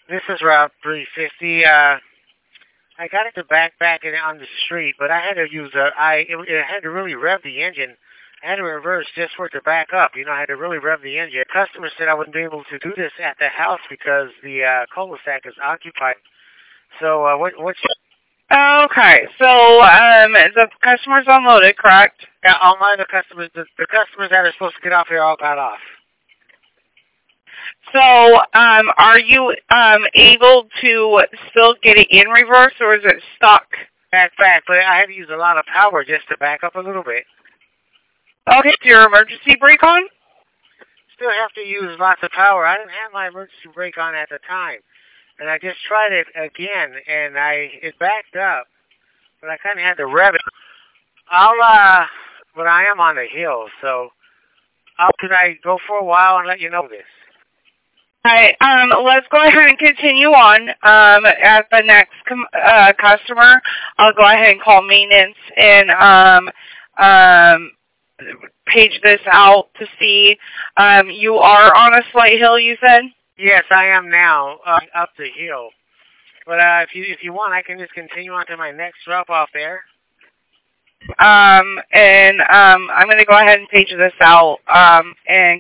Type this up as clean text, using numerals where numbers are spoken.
This is Route 350. I got it to back in on the street, but I had to use it had to really rev the engine. I had to reverse just for it to back up. I had to really rev the engine. The customer said I wouldn't be able to do this at the house because the cul-de-sac is occupied. So what's Okay, so the customer's unloaded, correct? yeah, all my other customers, the customers that are supposed to get off here all got off. So, are you able to still get it in reverse, or is it stuck? Back, but I had to use a lot of power just to back up a little bit. Okay, is your emergency brake on? Still have to use lots of power. I didn't have my emergency brake on at the time, and I just tried it again, and it backed up, but I kind of had to rev it. But I am on the hill, so could I go for a while and let you know this? All right, let's go ahead and continue on. As the next customer, I'll go ahead and call maintenance and page this out to see. You are on a slight hill, you said? Yes, I am now up the hill. But if you want, I can just continue on to my next drop off there. I'm going to go ahead and page this out and